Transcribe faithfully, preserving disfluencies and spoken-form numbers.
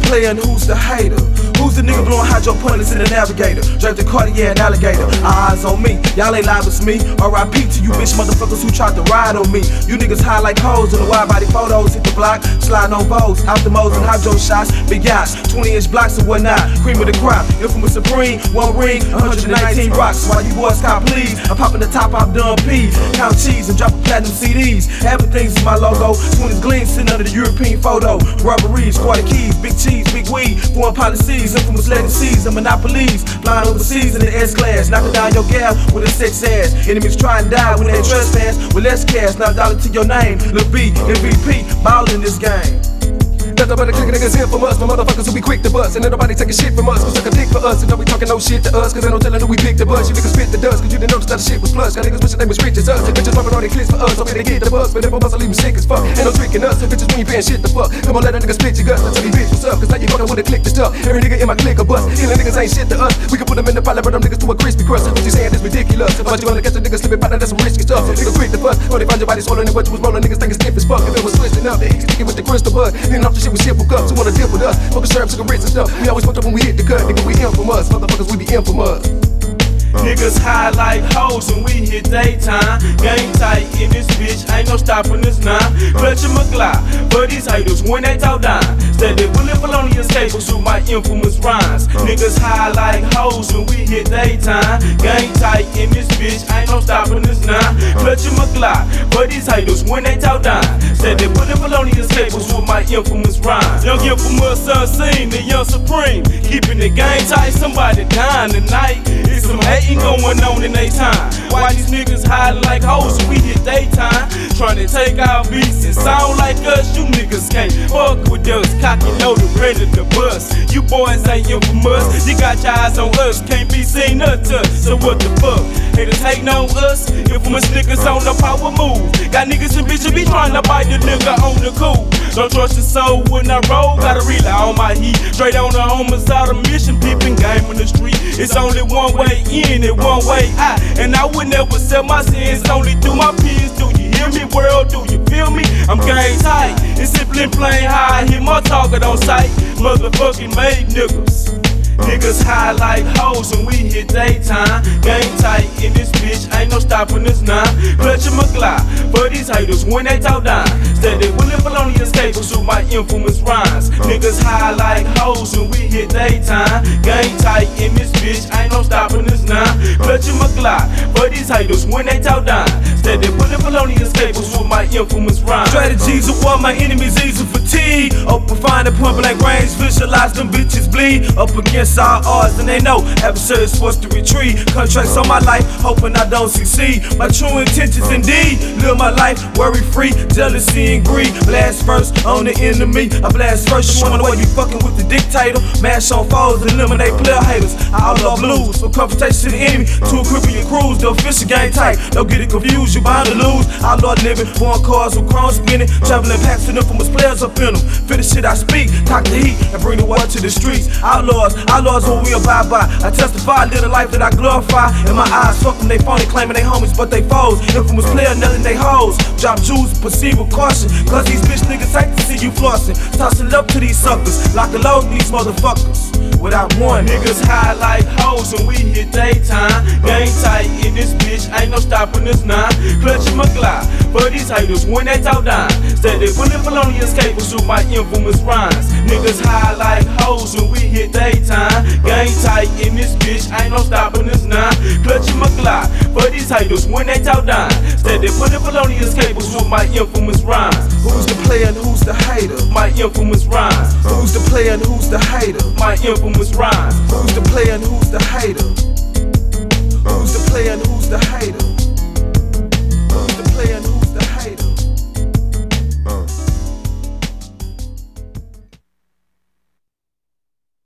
player and who's the hater? Who's the nigga blowing hydroponics in the Navigator? Draped the Cartier and Alligator. Eyes on me, y'all ain't live as me. R I P to you bitch motherfuckers who tried to ride on me. You niggas high like hoes in the wide body photos. Hit the block, sliding on Vogues, out the modes and hydro shots. Big yachts, twenty inch blocks and whatnot. Cream of the crop, infamous supreme. One ring, one hundred nineteen rocks. While you boys cop please, I'm popping the top off done peas. Count cheese and dropping platinum C Ds. Everything's my logo. twenties gleam sitting under the European photo. Rubberies, quarter keys, big cheese, big weed. Foreign policies, infamous legacies and monopolies. Flying overseas in the S-class, knocking down your gal with a sex ass. Enemies try and die when they trespass with less cash. Not a dollar to your name. Lil B, M V P, ballin' this game. Nothing but a click of niggas here from us. No motherfuckers who be quick to bust. And ain't nobody taking shit from us. Who suck a dick for us. And don't be talking no shit to us. Cause ain't no telling who we picked the bus. You niggas spit the dust. Cause you didn't notice that the shit was plus. Got niggas wishing they was rich as us. And bitches popping all their clicks for us. Okay, they get the bus. But never must leave them sick as fuck. Ain't no tricking us. And bitches we ain't paying shit the fuck. Come on, let a nigga split your guts. Tell these bitch what's up. Cause now you fucking with a click the stuff. Every nigga in my clique a bust. Killing niggas ain't shit to us. We can put them in the pilot, but them niggas to a crispy crust. What you saying is ridiculous. But you wanna catch a nigga slipping by, that's some risky stuff. Niggas quick to fuss. When they find your body swollen and what you was rolling, niggas think it's stiff as fuck. If it was twisting up, they sticking with the crystal bud. Then off the shit with simple cups. Who wanna dip with us? Focus syrup, cigarettes and stuff. We always fucked up when we hit the cut. Nigga, we infamous. Motherfuckers, we be infamous. Niggas high like hoes when we hit daytime. Game tight in this bitch, ain't no stopping us now. Clutching my Glock for these haters when they talk down. Steady bullet felonious cables through my infamous rhymes. Niggas high like hoes when we hit daytime. Game tight in this bitch, ain't no stopping us now. Clutching my Glock for these haters when they talk down. Steady bullet felonious cables with my infamous rhymes. Young infamous unseen, the young supreme. Keeping the game tight, somebody dying tonight. It's some hating going on in they time. Why these niggas hiding like hoes when we hit daytime? Trying to take our beats and sound like us. You niggas can't fuck with us. Cocky loaded, ready to bust. You boys ain't infamous. You got your eyes on us, can't be seen or touched. So what the fuck? Haters hating on us. Infamous niggas on the power move. Got niggas and bitches be trying to bite the nigga on the cool. Don't trust your soul when I roll. Gotta rely on my heat. Straight on the homicidal mission. Peeping game in the street. It's only one way in and one way out. And I would never sell my sins only through my peers. Do you hear me, world? Do you feel me? I'm game tight. It's simply plain how I hit my target on sight. Motherfucking made niggas. Niggas high like hoes when we hit daytime. Game tight in this bitch, ain't no stopping us now. Clutching my Glock for these haters when they talk down. Steady willing felonious cables through my infamous rhymes. Niggas high like hoes when we hit daytime. Game tight in this bitch, ain't no stopping us now. Clutching my Glock for these haters when they talk down. Steady willing felonious cables with my infamous rhymes. Strategies of war, my enemies easy fatigue. Open, find a point blank range, visualize them bitches bleed. Up against all odds and they know adversaries forced to retreat. Contracts on my life, hoping I don't succeed. My true intentions indeed, live my life worry free. Jealousy and greed, blast first on the enemy. I blast first, showing the way you fucking with the dictator. Mash on foes, eliminate player haters. I outlaw blues for confrontation to the enemy. To equip your crews, the official game tight. Don't get it confused, you bound to lose. Outlaw living, foreign cars with chrome spinning. Traveling packs with infamous players up in them. Feel the shit I speak, talk the heat, and bring the water to the streets. Outlaws, outlaws what we abide by. I testify, live the life that I glorify. In my eyes, fuck them, they phony, claiming they homies, but they foes. Infamous player, nailing they hoes. Drop jewels, proceed with caution. Cause these bitch niggas hate to see you flossing. Toss it up to these suckers, lock and load these motherfuckers. Without one, niggas high like hoes when we hit daytime. Game tight in this bitch, ain't no stopping us now. Clutching my Glock for these haters when they talk down. Steady pulling felonious cables through my infamous rhymes. Niggas high like hoes when we hit daytime. Game tight in this bitch, ain't no stopping us now. Clutching my Glock for these haters when they talk down. Steady pulling felonious cables through my infamous rhymes. Who's the player and who's the hater? My infamous rhymes. Who's the player and who's the hater? My infamous rhymes. Who's the player and who's the hater? Who's the player and who's the hater?